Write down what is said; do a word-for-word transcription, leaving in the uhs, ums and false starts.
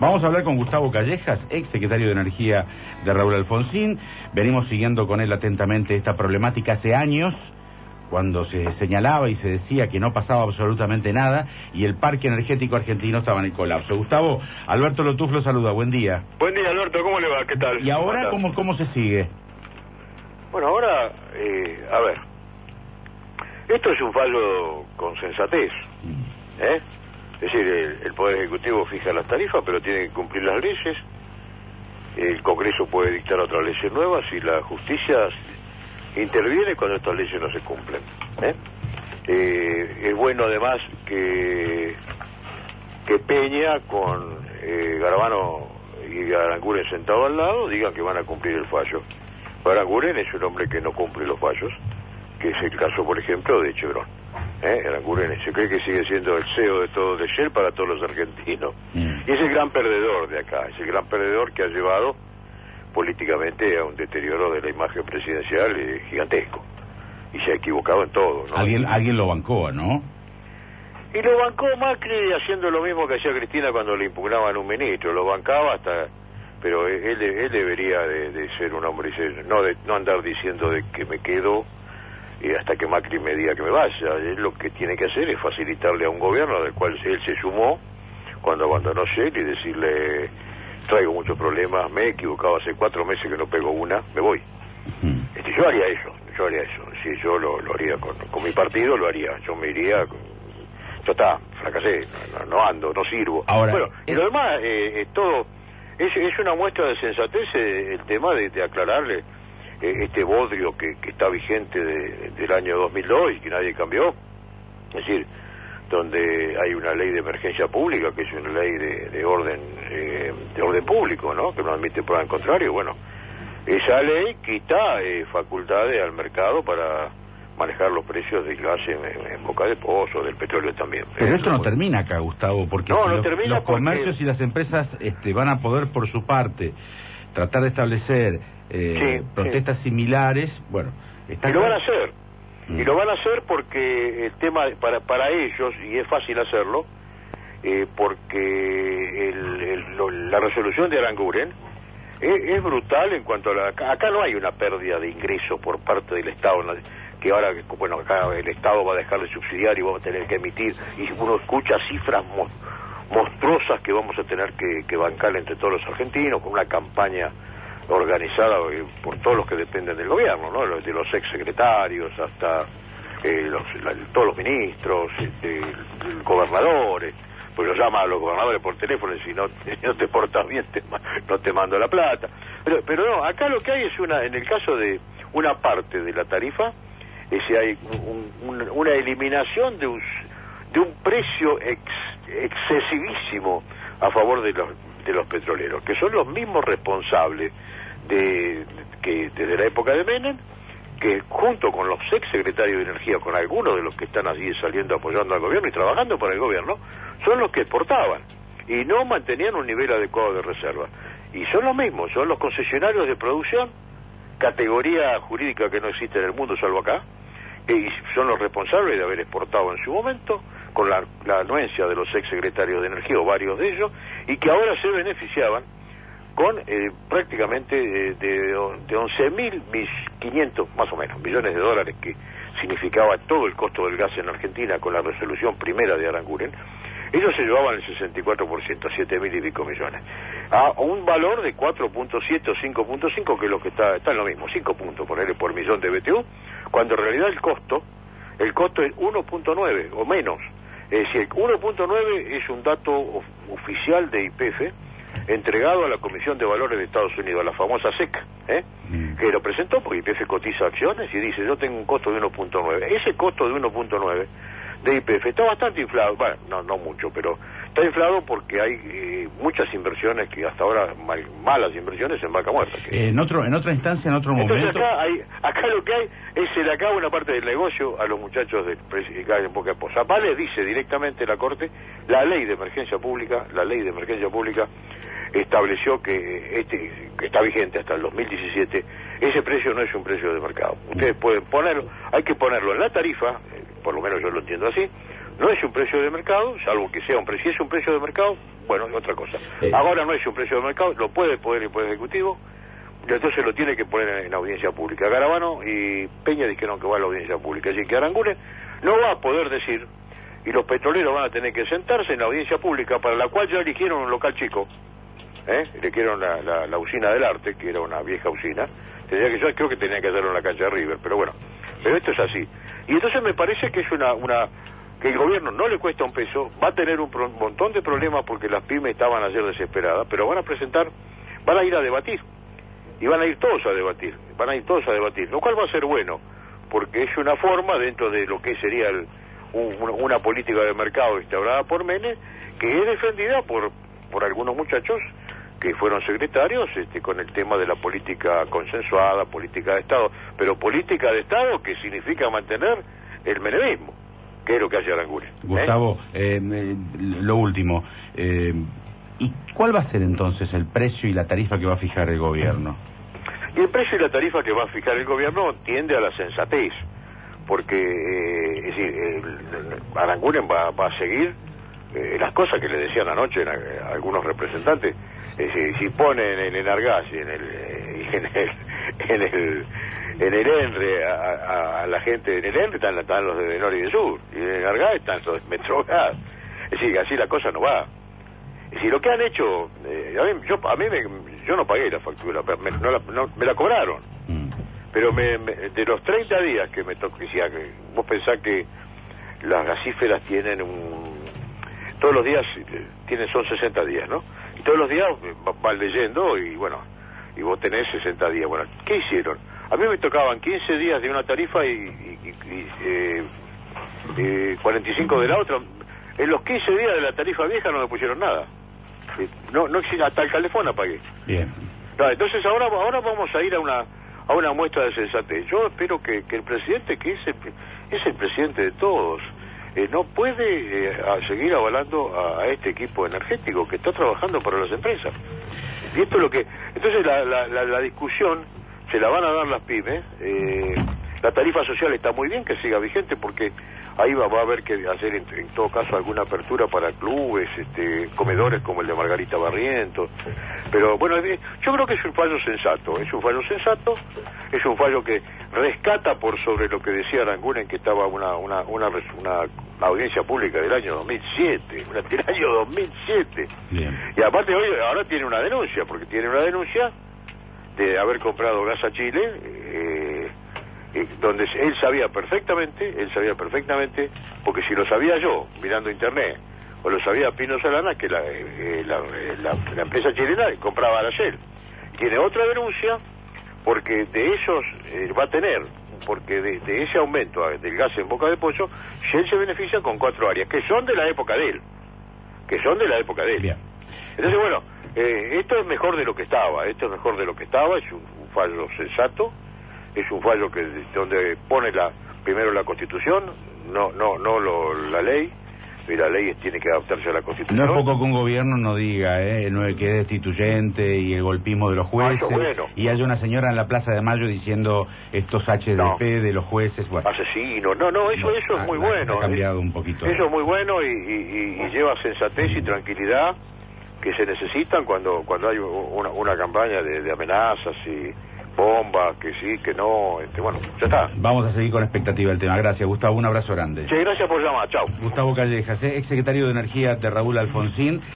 Vamos a hablar con Gustavo Callejas, ex secretario de Energía de Raúl Alfonsín. Venimos siguiendo con él atentamente esta problemática hace años, cuando se señalaba y se decía que no pasaba absolutamente nada y el parque energético argentino estaba en el colapso. Gustavo, Alberto Lotuf lo saluda, buen día. Buen día, Alberto, ¿cómo le va? ¿Qué tal? ¿Y ahora cómo, cómo se sigue? Bueno, ahora, eh, a ver, esto es un fallo con sensatez, ¿eh? Es decir, el, el Poder Ejecutivo fija las tarifas, pero tiene que cumplir las leyes. El Congreso puede dictar otras leyes nuevas y la justicia interviene cuando estas leyes no se cumplen, ¿eh? Eh, es bueno además que que Peña con eh, Garabano y Aranguren sentados al lado digan que van a cumplir el fallo. Aranguren es un hombre que no cumple los fallos, que es el caso, por ejemplo, de Chevron. ¿Eh? Aranguren se cree que sigue siendo el C E O de todo de Shell para todos los argentinos. Mm. Y es el gran perdedor de acá, es el gran perdedor que ha llevado políticamente a un deterioro de la imagen presidencial eh, gigantesco. Y se ha equivocado en todo, ¿no? Alguien, alguien lo bancó, ¿no? Y lo bancó Macri haciendo lo mismo que hacía Cristina cuando le impugnaban un ministro, lo bancaba hasta... Pero él, él debería de, de ser un hombre, no, de, no andar diciendo de que me quedo eh, hasta que Macri me diga que me vaya. Él lo que tiene que hacer es facilitarle a un gobierno del cual él se sumó cuando abandonó Shell y decirle, traigo muchos problemas, me he equivocado hace cuatro meses que no pego una, me voy. Uh-huh. Este, yo haría eso, yo haría eso. Si yo lo, lo haría con, con mi partido, lo haría. Yo me iría... Con, yo está, fracasé, no, no ando, no sirvo. Ahora, bueno, y es... lo demás, eh, es todo... Es, es una muestra de sensatez eh, el tema de, de aclararle eh, este bodrio que, que está vigente de, del año dos mil dos y que nadie cambió. Es decir, donde hay una ley de emergencia pública, que es una ley de, de orden eh, de orden público, ¿no? Que no admite prueba en contrario. Bueno, esa ley quita eh, facultades al mercado para manejar los precios del gas en, en, en boca de pozo, del petróleo también. Pero Eso, esto no pues, termina acá, Gustavo, porque no, si no los, termina los comercios porque... y las empresas este, van a poder, por su parte, tratar de establecer eh, sí, protestas sí. similares, bueno... Está y lo claro. van a hacer, mm. y lo van a hacer porque el tema, para para ellos, y es fácil hacerlo, eh, porque el, el, lo, la resolución de Aranguren es, es brutal en cuanto a la... Acá, acá no hay una pérdida de ingresos por parte del Estado, que ahora, bueno, acá el Estado va a dejar de subsidiar y vamos a tener que emitir, y uno escucha cifras mo monstruosas que vamos a tener que, que bancar entre todos los argentinos, con una campaña organizada eh, por todos los que dependen del gobierno, ¿no? De los exsecretarios hasta eh, los, la, todos los ministros, este, gobernadores, pues los llama a los gobernadores por teléfono y si no, no te portas bien te, no te mando la plata. Pero, pero no, acá lo que hay es una, en el caso de una parte de la tarifa, es si hay un, un, una eliminación de un, de un precio ex, excesivísimo a favor de los de los petroleros, que son los mismos responsables de que desde la época de Menem, que junto con los ex secretarios de Energía, con algunos de los que están allí saliendo apoyando al gobierno y trabajando para el gobierno, son los que exportaban y no mantenían un nivel adecuado de reserva. Y son los mismos, son los concesionarios de producción, categoría jurídica que no existe en el mundo salvo acá, y son los responsables de haber exportado en su momento, con la, la anuencia de los ex secretarios de Energía, o varios de ellos, y que ahora se beneficiaban con eh, prácticamente de, de, de once mil quinientos, más o menos, millones de dólares, que significaba todo el costo del gas en Argentina con la resolución primera de Aranguren. Ellos se llevaban el sesenta y cuatro por ciento, siete mil y pico millones, a un valor de cuatro punto siete o cinco punto cinco, que es lo que está, está en lo mismo, cinco puntos, ponerle por millón de B T U, cuando en realidad el costo, el costo es uno punto nueve o menos. Es decir, uno punto nueve es un dato of oficial de Y P F, entregado a la Comisión de Valores de Estados Unidos, a la famosa S E C, ¿eh? Mm. que lo presentó porque Y P F cotiza acciones y dice, yo tengo un costo de uno punto nueve. Ese costo de uno punto nueve de Y P F está bastante inflado, bueno, no, no mucho, pero está inflado porque hay eh, muchas inversiones que hasta ahora, mal, malas inversiones en vaca muerta. Que... Eh, en otro en otra instancia, en otro Entonces momento... acá, hay, acá lo que hay es se le acaba una parte del negocio a los muchachos de en boca de poza. Acá le dice directamente la Corte, la ley de emergencia pública, la ley de emergencia pública estableció que este que está vigente hasta el dos mil diecisiete, ese precio no es un precio de mercado. Ustedes pueden ponerlo, hay que ponerlo en la tarifa, por lo menos yo lo entiendo así, no es un precio de mercado, salvo que sea un precio, si es un precio de mercado, bueno, es otra cosa. Sí. Ahora no es un precio de mercado, lo puede poner el Poder Ejecutivo, y entonces lo tiene que poner en audiencia pública. Garabano y Peña dijeron que va a la audiencia pública, así que Aranguren no va a poder decir, y los petroleros van a tener que sentarse en la audiencia pública, para la cual ya eligieron un local chico, ¿eh? Eligieron la, la, la usina del arte, que era una vieja usina, tenía que, yo creo que tenía que hacerlo en la cancha de River, pero bueno, pero esto es así. Y entonces me parece que es una, una que el gobierno no le cuesta un peso, va a tener un, pro, un montón de problemas porque las pymes estaban ayer desesperadas, pero van a presentar, van a ir a debatir, y van a ir todos a debatir, van a ir todos a debatir, lo cual va a ser bueno, porque es una forma dentro de lo que sería el, un, una política de mercado instaurada por Menem, que es defendida por, por algunos muchachos que fueron secretarios este, con el tema de la política consensuada, política de Estado, pero política de Estado que significa mantener el menemismo, que es lo que hace Aranguren. Gustavo, ¿eh? Eh, lo último, eh, ¿y cuál va a ser entonces el precio y la tarifa que va a fijar el gobierno? Y el precio y la tarifa que va a fijar el gobierno tiende a la sensatez, porque eh, es decir, el, Aranguren va, va a seguir eh, las cosas que le decían anoche a, a algunos representantes. Es decir, si ponen en el Enargas y en el, en el, en el, en el ENRE a, a, a la gente, en el ENRE están, están los de Norte y de Sur, y en el Enargas están los de Metrogas. Es decir, así la cosa no va. Es decir, lo que han hecho, eh, a mí, yo, a mí me, yo no pagué la factura, me, no la, no, me la cobraron. Mm. Pero me, me, de los treinta días que me tocó, decía, que vos pensás que las gasíferas tienen un... Todos los días tienen, son sesenta días, ¿no? Y todos los días van leyendo y bueno, y vos tenés sesenta días. Bueno, ¿qué hicieron? A mí me tocaban quince días de una tarifa y, y, y eh, eh, cuarenta y cinco de la otra. En los quince días de la tarifa vieja no me pusieron nada. No, no existe, hasta el calefón apagué. Bien. No, entonces ahora, ahora vamos a ir a una a una muestra de sensatez. Yo espero que, que el presidente, que es el, es el presidente de todos, eh, no puede eh, a seguir avalando a, a este equipo energético que está trabajando para las empresas. Y esto es lo que... Entonces la, la, la, la discusión se la van a dar las pymes. Eh, la tarifa social está muy bien que siga vigente porque ahí va, va a haber que hacer en, en todo caso alguna apertura para clubes, este, comedores como el de Margarita Barrientos. Pero bueno, yo creo que es un fallo sensato, es un fallo sensato, es un fallo que rescata por sobre lo que decía Aranguren, que estaba una una una, una audiencia pública del año dos mil siete, una, del año dos mil siete. Bien. Y aparte hoy ahora tiene una denuncia, porque tiene una denuncia de haber comprado gas a Chile, eh, eh, donde él sabía perfectamente, él sabía perfectamente, porque si lo sabía yo, mirando internet, o lo sabía Pino Solana, que la, eh, la, la, la empresa chilena compraba a la Shell. Tiene otra denuncia, porque de esos eh, va a tener, porque de, de ese aumento del gas en Boca de Pozo, Shell se beneficia con cuatro áreas, que son de la época de él, que son de la época de él. Bien. Entonces, bueno, eh, esto es mejor de lo que estaba, esto es mejor de lo que estaba, es un, un fallo sensato, es un fallo que donde pone la primero la Constitución, no no no lo, la ley, y la ley tiene que adaptarse a la Constitución. No es poco que un gobierno no diga, ¿eh? No es que es destituyente y el golpismo de los jueces, ah, bueno. Y haya una señora en la Plaza de Mayo diciendo estos H D P no. de los jueces, bueno. Asesinos, no, no, eso, eso es muy la, bueno. Ha cambiado un poquito. Eso es muy bueno y, y, y lleva sensatez y tranquilidad que se necesitan cuando cuando hay una, una campaña de, de amenazas y bombas, que sí, que no, este, bueno, ya está. Vamos a seguir con expectativa el tema. Gracias, Gustavo, un abrazo grande. Sí, gracias por llamar, chao. Gustavo Callejas, ex secretario de Energía de Raúl Alfonsín.